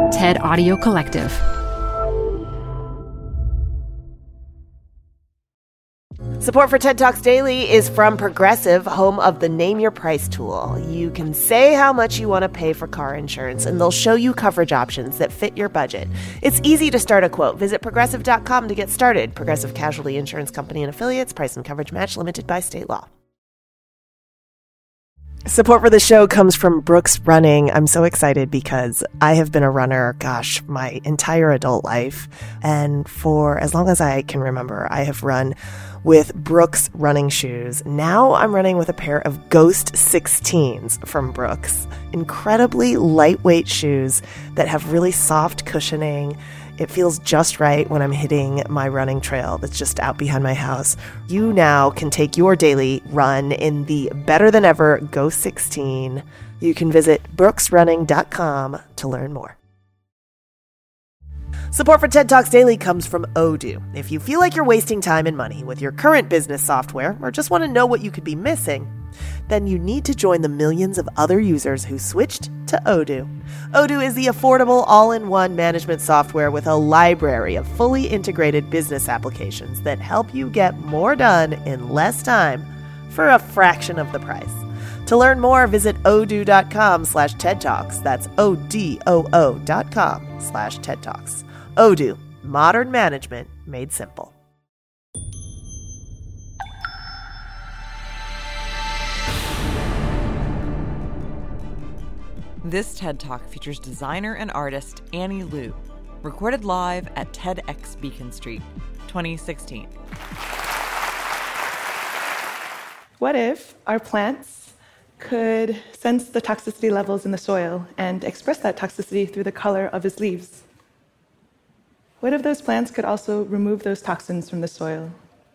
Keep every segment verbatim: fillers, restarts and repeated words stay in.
TED Audio Collective. Support for TED Talks Daily is from Progressive, home of the Name Your Price tool. You can say how much you want to pay for car insurance, and they'll show you coverage options that fit your budget. It's easy to start a quote. Visit progressive dot com to get started. Progressive Casualty Insurance Company and Affiliates. Price and coverage match limited by state law. Support for the show comes from Brooks Running. I'm so excited because I have been a runner, gosh, my entire adult life. And for as long as I can remember, I have run with Brooks running shoes. Now I'm running with a pair of Ghost sixteens from Brooks. Incredibly lightweight shoes that have really soft cushioning. It feels just right when I'm hitting my running trail that's just out behind my house. You now can take your daily run in the better than ever Ghost sixteen. You can visit brooks running dot com to learn more. Support for TED Talks Daily comes from Odoo. If you feel like you're wasting time and money with your current business software or just want to know what you could be missing, then you need to join the millions of other users who switched to Odoo. Odoo is the affordable all-in-one management software with a library of fully integrated business applications that help you get more done in less time for a fraction of the price. To learn more, visit odoo.com slash TED Talks. That's O-D-O-O dot com slash TED Talks. Odoo, modern management made simple. This TED Talk features designer and artist Annie Liu, recorded live at TEDx Beacon Street, twenty sixteen. What if our plants could sense the toxicity levels in the soil and express that toxicity through the color of its leaves? What if those plants could also remove those toxins from the soil?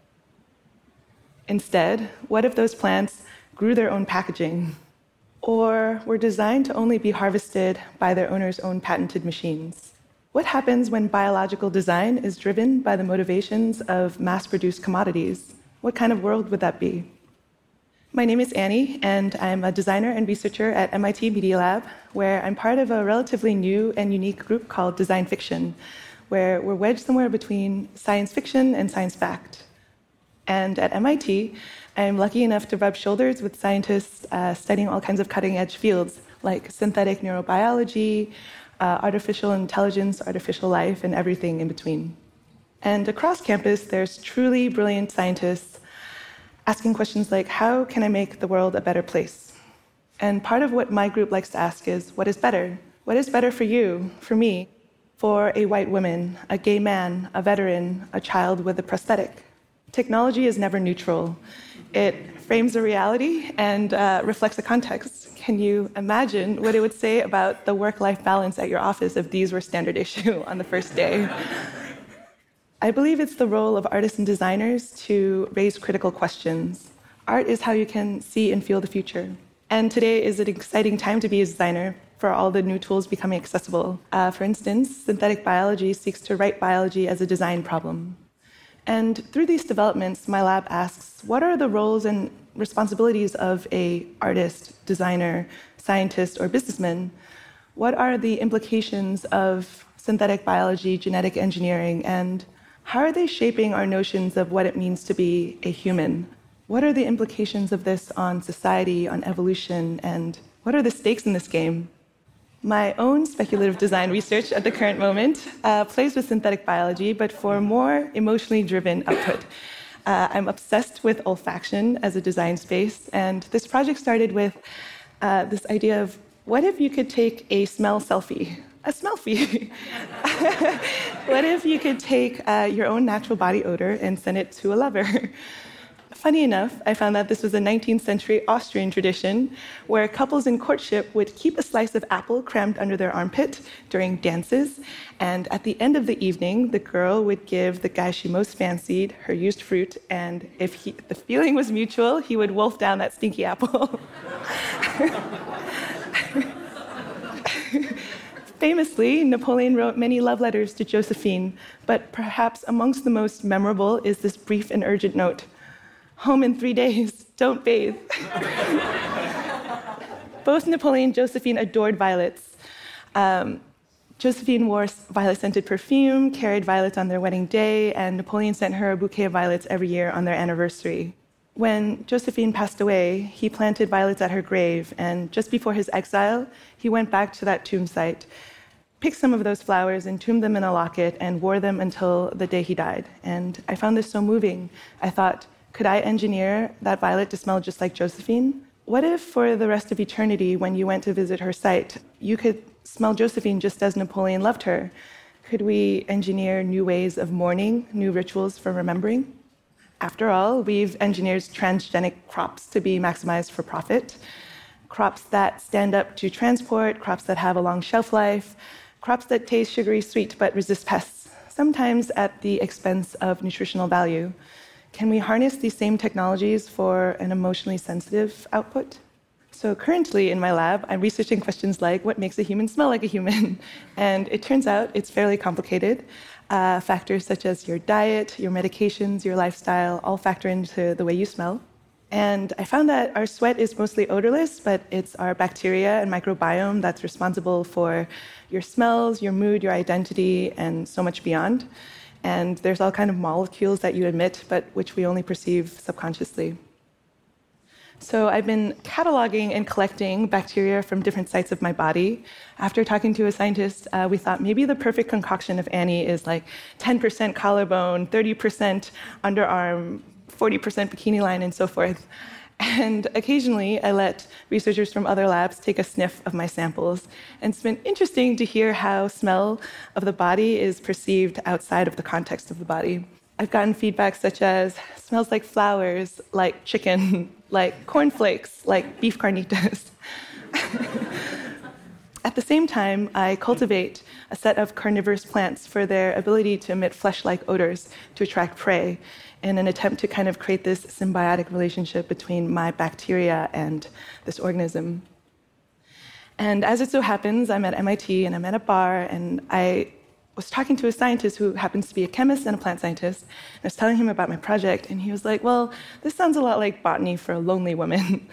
Instead, what if those plants grew their own packaging or were designed to only be harvested by their owner's own patented machines? What happens when biological design is driven by the motivations of mass-produced commodities? What kind of world would that be? My name is Annie, and I'm a designer and researcher at M I T Media Lab, where I'm part of a relatively new and unique group called Design Fiction, where we're wedged somewhere between science fiction and science fact. And at M I T, I'm lucky enough to rub shoulders with scientists uh, studying all kinds of cutting-edge fields like synthetic neurobiology, uh, artificial intelligence, artificial life, and everything in between. And across campus, there's truly brilliant scientists asking questions like, how can I make the world a better place? And part of what my group likes to ask is, what is better? What is better for you, for me, for a white woman, a gay man, a veteran, a child with a prosthetic? Technology is never neutral. It frames a reality and uh, reflects a context. Can you imagine what it would say about the work-life balance at your office if these were standard issue on the first day? I believe it's the role of artists and designers to raise critical questions. Art is how you can see and feel the future. And today is an exciting time to be a designer for all the new tools becoming accessible. Uh, for instance, synthetic biology seeks to write biology as a design problem. And through these developments, my lab asks, what are the roles and responsibilities of an artist, designer, scientist, or businessman? What are the implications of synthetic biology, genetic engineering, and how are they shaping our notions of what it means to be a human? What are the implications of this on society, on evolution, and what are the stakes in this game? My own speculative design research at the current moment uh, plays with synthetic biology, but for more emotionally driven output. Uh, I'm obsessed with olfaction as a design space, and this project started with uh, this idea of, what if you could take a smell selfie? A smellfie. What if you could take uh, your own natural body odor and send it to a lover? Funny enough, I found that this was a nineteenth century Austrian tradition where couples in courtship would keep a slice of apple crammed under their armpit during dances, and at the end of the evening, the girl would give the guy she most fancied her used fruit, and if he, the feeling was mutual, he would wolf down that stinky apple. Famously, Napoleon wrote many love letters to Josephine, but perhaps amongst the most memorable is this brief and urgent note. Home in three days, don't bathe. Both Napoleon and Josephine adored violets. Um, Josephine wore violet-scented perfume, carried violets on their wedding day, and Napoleon sent her a bouquet of violets every year on their anniversary. When Josephine passed away, he planted violets at her grave, and just before his exile, he went back to that tomb site, picked some of those flowers, entombed them in a locket, and wore them until the day he died. And I found this so moving. I thought, could I engineer that violet to smell just like Josephine? What if for the rest of eternity, when you went to visit her site, you could smell Josephine just as Napoleon loved her? Could we engineer new ways of mourning, new rituals for remembering? After all, we've engineered transgenic crops to be maximized for profit, crops that stand up to transport, crops that have a long shelf life, crops that taste sugary sweet but resist pests, sometimes at the expense of nutritional value. Can we harness these same technologies for an emotionally sensitive output? So currently in my lab, I'm researching questions like what makes a human smell like a human? And it turns out it's fairly complicated. Uh, factors such as your diet, your medications, your lifestyle all factor into the way you smell. And I found that our sweat is mostly odorless, but it's our bacteria and microbiome that's responsible for your smells, your mood, your identity, and so much beyond. And there's all kinds of molecules that you emit, but which we only perceive subconsciously. So I've been cataloging and collecting bacteria from different sites of my body. After talking to a scientist, uh, we thought maybe the perfect concoction of Annie is like ten percent collarbone, thirty percent underarm, forty percent bikini line, and so forth. And occasionally, I let researchers from other labs take a sniff of my samples. And it's been interesting to hear how smell of the body is perceived outside of the context of the body. I've gotten feedback such as, smells like flowers, like chicken, like cornflakes, like beef carnitas. At the same time, I cultivate a set of carnivorous plants for their ability to emit flesh-like odors to attract prey, in an attempt to kind of create this symbiotic relationship between my bacteria and this organism. And as it so happens, I'm at M I T and I'm at a bar, and I was talking to a scientist who happens to be a chemist and a plant scientist. And I was telling him about my project, and he was like, well, this sounds a lot like botany for a lonely woman.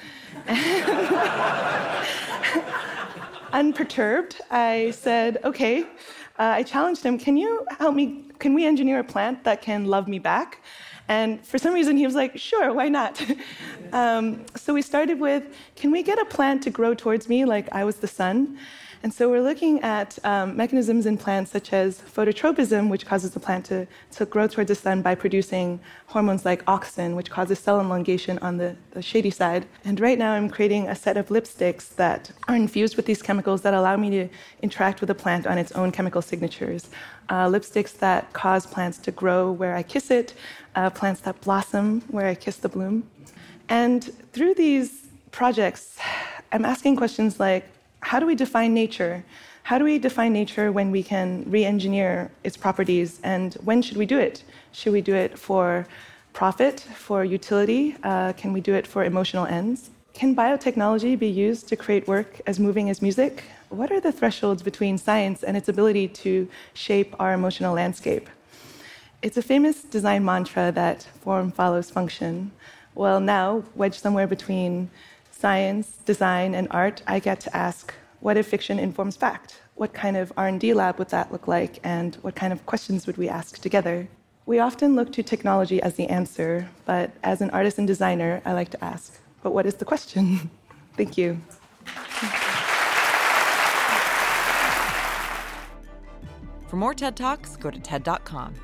Unperturbed, I said, okay. Uh, I challenged him, can you help me, can we engineer a plant that can love me back? And for some reason, he was like, sure, why not? um, so we started with, can we get a plant to grow towards me like I was the sun? And so we're looking at um, mechanisms in plants such as phototropism, which causes the plant to, to grow towards the sun by producing hormones like auxin, which causes cell elongation on the, the shady side. And right now I'm creating a set of lipsticks that are infused with these chemicals that allow me to interact with the plant on its own chemical signatures. Uh, lipsticks that cause plants to grow where I kiss it, uh, plants that blossom where I kiss the bloom. And through these projects, I'm asking questions like, how do we define nature? How do we define nature when we can re-engineer its properties? And when should we do it? Should we do it for profit, for utility? Uh, can we do it for emotional ends? Can biotechnology be used to create work as moving as music? What are the thresholds between science and its ability to shape our emotional landscape? It's a famous design mantra that form follows function. Well, now, wedged somewhere between science, design, and art, I get to ask, what if fiction informs fact? What kind of R and D lab would that look like, and what kind of questions would we ask together? We often look to technology as the answer, but as an artist and designer, I like to ask, but what is the question? Thank you. For more TED Talks, go to TED dot com.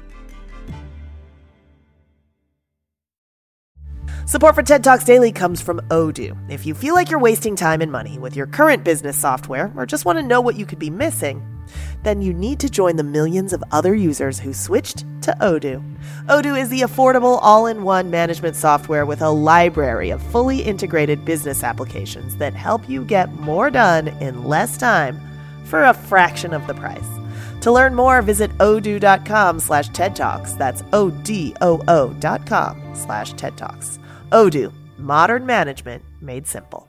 Support for TED Talks Daily comes from Odoo. If you feel like you're wasting time and money with your current business software, or just want to know what you could be missing, then you need to join the millions of other users who switched to Odoo. Odoo is the affordable all-in-one management software with a library of fully integrated business applications that help you get more done in less time for a fraction of the price. To learn more, visit odoo.com slash TED Talks. That's O-D-O-O dot com slash TED Talks. Odoo, modern management made simple.